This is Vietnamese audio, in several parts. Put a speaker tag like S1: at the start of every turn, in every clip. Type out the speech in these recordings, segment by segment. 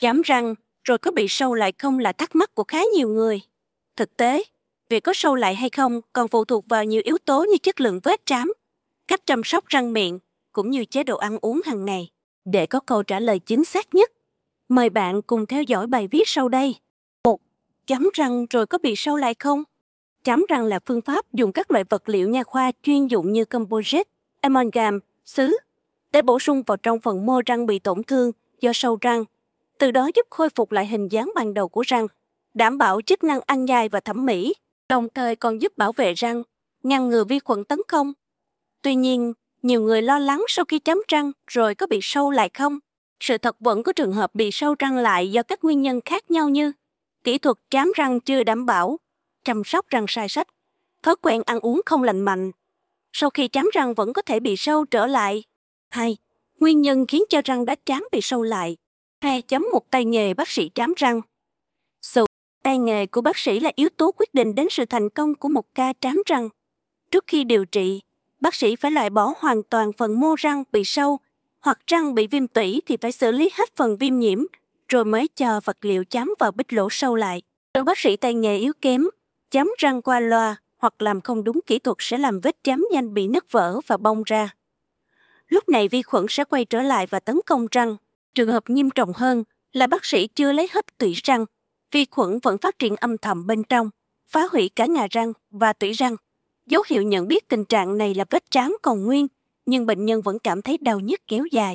S1: Chám răng rồi có bị sâu lại không là thắc mắc của khá nhiều người. Thực tế, việc có sâu lại hay không còn phụ thuộc vào nhiều yếu tố như chất lượng vết trám, cách chăm sóc răng miệng, cũng như chế độ ăn uống hàng ngày. Để có câu trả lời chính xác nhất, mời bạn cùng theo dõi bài viết sau đây. 1. Chám răng rồi có bị sâu lại không? Chám răng là phương pháp dùng các loại vật liệu nha khoa chuyên dụng như composite, amalgam, sứ để bổ sung vào trong phần mô răng bị tổn thương do sâu răng, từ đó giúp khôi phục lại hình dáng ban đầu của răng, đảm bảo chức năng ăn nhai và thẩm mỹ, đồng thời còn giúp bảo vệ răng, ngăn ngừa vi khuẩn tấn công. Tuy nhiên, nhiều người lo lắng sau khi chám răng rồi có bị sâu lại không? Sự thật vẫn có trường hợp bị sâu răng lại do các nguyên nhân khác nhau như kỹ thuật chám răng chưa đảm bảo, chăm sóc răng sai sách, thói quen ăn uống không lành mạnh. Sau khi chám răng vẫn có thể bị sâu trở lại. 2. Nguyên nhân khiến cho răng đã chám bị sâu lại. 2.1 tay nghề bác sĩ chám răng. Sự tay nghề của bác sĩ là yếu tố quyết định đến sự thành công của một ca chám răng. Trước khi điều trị, bác sĩ phải loại bỏ hoàn toàn phần mô răng bị sâu, hoặc răng bị viêm tủy thì phải xử lý hết phần viêm nhiễm, rồi mới cho vật liệu chám vào bít lỗ sâu lại. Nếu bác sĩ tay nghề yếu kém, chám răng qua loa hoặc làm không đúng kỹ thuật sẽ làm vết chám nhanh bị nứt vỡ và bong ra. Lúc này vi khuẩn sẽ quay trở lại và tấn công răng. Trường hợp nghiêm trọng hơn là bác sĩ chưa lấy hết tủy răng, vi khuẩn vẫn phát triển âm thầm bên trong, phá hủy cả ngà răng và tủy răng. Dấu hiệu nhận biết tình trạng này là vết chám còn nguyên, nhưng bệnh nhân vẫn cảm thấy đau nhức kéo dài.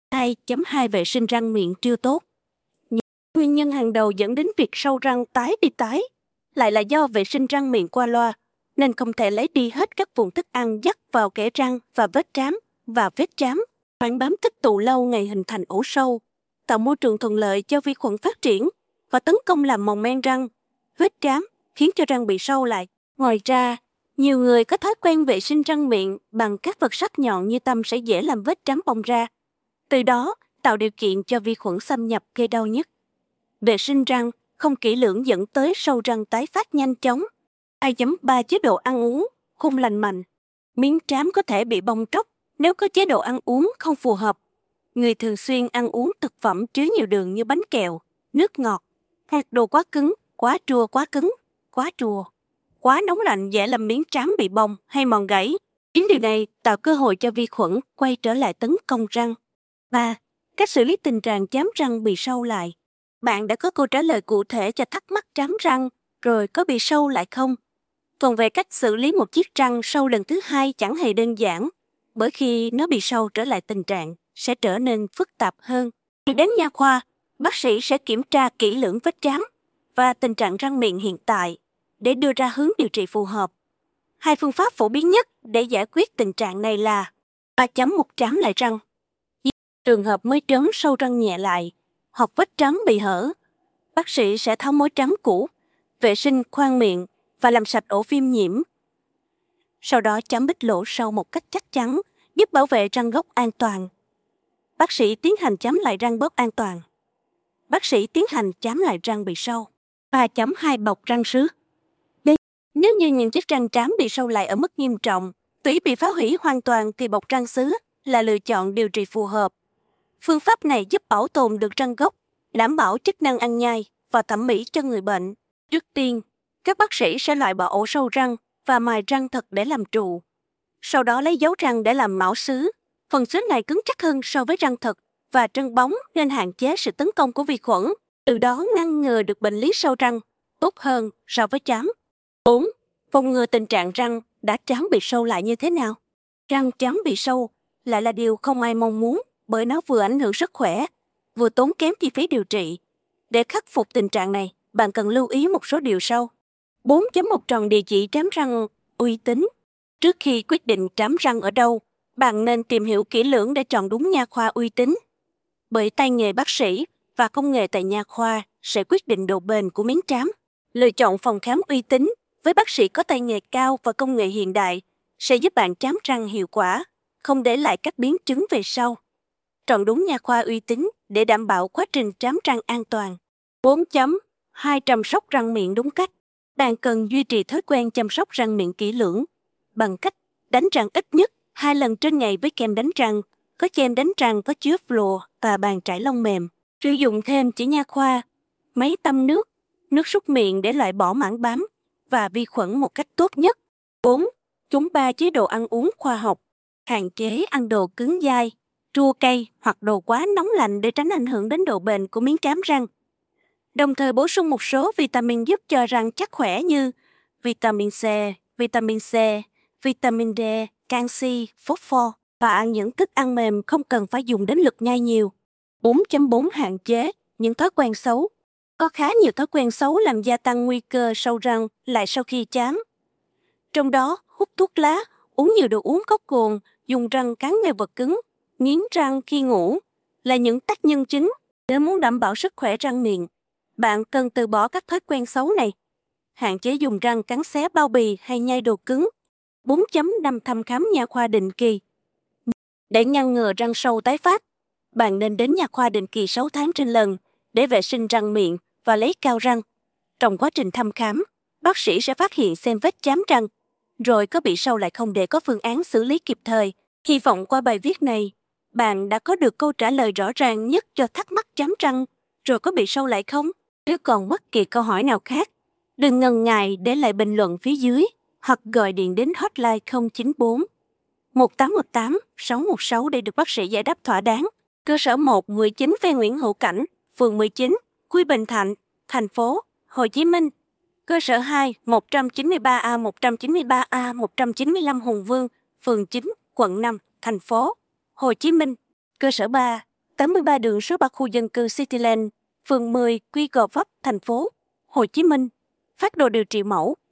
S1: 2.2 Vệ sinh răng miệng chưa tốt. Nguyên nhân hàng đầu dẫn đến việc sâu răng tái đi tái lại là do vệ sinh răng miệng qua loa, nên không thể lấy đi hết các vùng thức ăn dắt vào kẽ răng và vết trám, và vết chám phản bám tích tụ lâu ngày hình thành ổ sâu, tạo môi trường thuận lợi cho vi khuẩn phát triển và tấn công làm mòn men răng, vết chám khiến cho răng bị sâu lại. Ngoài ra, nhiều người có thói quen vệ sinh răng miệng bằng các vật sắc nhọn như tăm sẽ dễ làm vết chám bong ra, từ đó tạo điều kiện cho vi khuẩn xâm nhập gây đau nhức. Vệ sinh răng không kỹ lưỡng dẫn tới sâu răng tái phát nhanh chóng. 2.3 Chế độ ăn uống không lành mạnh. Miếng trám có thể bị bong tróc nếu có chế độ ăn uống không phù hợp. Người thường xuyên ăn uống thực phẩm chứa nhiều đường như bánh kẹo, nước ngọt, hoặc đồ quá cứng, quá chua quá cứng, quá chua, quá nóng lạnh dễ làm miếng trám bị bong hay mòn gãy. Chính điều này tạo cơ hội cho vi khuẩn quay trở lại tấn công răng. 3. Cách xử lý tình trạng chám răng bị sâu lại. Bạn đã có câu trả lời cụ thể cho thắc mắc chám răng rồi có bị sâu lại không? Còn về cách xử lý một chiếc răng sâu lần thứ hai chẳng hề đơn giản, bởi khi nó bị sâu trở lại tình trạng sẽ trở nên phức tạp hơn. Khi đến nha khoa, bác sĩ sẽ kiểm tra kỹ lưỡng vết chám và tình trạng răng miệng hiện tại để đưa ra hướng điều trị phù hợp. Hai phương pháp phổ biến nhất để giải quyết tình trạng này là 3.1 Trám lại răng. Trường hợp mới trớn sâu răng nhẹ lại hoặc vết trám bị hở, bác sĩ sẽ tháo mối trám cũ, vệ sinh khoang miệng và làm sạch ổ viêm nhiễm. Sau đó chám bít lỗ sâu một cách chắc chắn, giúp bảo vệ răng gốc an toàn. Bác sĩ tiến hành chám lại răng bớt an toàn. Bác sĩ tiến hành chám lại răng bị sâu. 3.2 Bọc răng sứ. Nếu như những chiếc răng trám bị sâu lại ở mức nghiêm trọng, tủy bị phá hủy hoàn toàn thì bọc răng sứ là lựa chọn điều trị phù hợp. Phương pháp này giúp bảo tồn được răng gốc, đảm bảo chức năng ăn nhai và thẩm mỹ cho người bệnh. Trước tiên, các bác sĩ sẽ loại bỏ ổ sâu răng và mài răng thật để làm trụ. Sau đó lấy dấu răng để làm mão sứ. Phần sứ này cứng chắc hơn so với răng thật và trơn bóng nên hạn chế sự tấn công của vi khuẩn, từ đó ngăn ngừa được bệnh lý sâu răng tốt hơn so với chám. 4. Phòng ngừa tình trạng răng đã trám bị sâu lại như thế nào? Răng trám bị sâu lại là điều không ai mong muốn, bởi nó vừa ảnh hưởng sức khỏe, vừa tốn kém chi phí điều trị. Để khắc phục tình trạng này, bạn cần lưu ý một số điều sau. 4.1 Chọn địa chỉ trám răng uy tín. Trước khi quyết định trám răng ở đâu, bạn nên tìm hiểu kỹ lưỡng để chọn đúng nha khoa uy tín. Bởi tay nghề bác sĩ và công nghệ tại nha khoa sẽ quyết định độ bền của miếng trám. Lựa chọn phòng khám uy tín với bác sĩ có tay nghề cao và công nghệ hiện đại sẽ giúp bạn chám răng hiệu quả, không để lại các biến chứng về sau. Chọn đúng nha khoa uy tín để đảm bảo quá trình chám răng an toàn. 4.2 Chăm sóc răng miệng đúng cách. Bạn cần duy trì thói quen chăm sóc răng miệng kỹ lưỡng bằng cách đánh răng ít nhất 2 lần trên ngày với kem đánh răng, có kem đánh răng có chứa fluor và bàn chải lông mềm. Sử dụng thêm chỉ nha khoa, máy tăm nước, nước súc miệng để loại bỏ mảng bám và vi khuẩn một cách tốt nhất. 4. Chống 3 chế độ ăn uống khoa học. Hạn chế ăn đồ cứng dai, chua cay hoặc đồ quá nóng lạnh để tránh ảnh hưởng đến độ bền của miếng trám răng. Đồng thời bổ sung một số vitamin giúp cho răng chắc khỏe như vitamin C, vitamin C, vitamin D, canxi, phosphor và ăn những thức ăn mềm không cần phải dùng đến lực nhai nhiều. 4.4 Hạn chế những thói quen xấu. Có khá nhiều thói quen xấu làm gia tăng nguy cơ sâu răng lại sau khi chám. Trong đó, hút thuốc lá, uống nhiều đồ uống có cồn, dùng răng cắn vào vật cứng, nghiến răng khi ngủ là những tác nhân chính. Nếu muốn đảm bảo sức khỏe răng miệng, bạn cần từ bỏ các thói quen xấu này. Hạn chế dùng răng cắn xé bao bì hay nhai đồ cứng. 4.5 Thăm khám nha khoa định kỳ. Để ngăn ngừa răng sâu tái phát, bạn nên đến nha khoa định kỳ 6 tháng trên lần để vệ sinh răng miệng và lấy cao răng. Trong quá trình thăm khám, bác sĩ sẽ phát hiện xem vết chám răng, rồi có bị sâu lại không để có phương án xử lý kịp thời. Hy vọng qua bài viết này, bạn đã có được câu trả lời rõ ràng nhất cho thắc mắc chám răng, rồi có bị sâu lại không? Nếu còn bất kỳ câu hỏi nào khác, đừng ngần ngại để lại bình luận phía dưới hoặc gọi điện đến hotline 094 1818 616 để được bác sĩ giải đáp thỏa đáng. Cơ sở 1 19 Phan Nguyễn Hữu Cảnh, phường 19, Quy Bình Thạnh, thành phố Hồ Chí Minh. Cơ sở 2 193A 193A 195 Hùng Vương, phường 9, quận 5, thành phố Hồ Chí Minh. Cơ sở 3 83 đường số 3 khu dân cư Cityland, phường 10, Quy Gò Vấp, thành phố Hồ Chí Minh. Phác đồ điều trị mẫu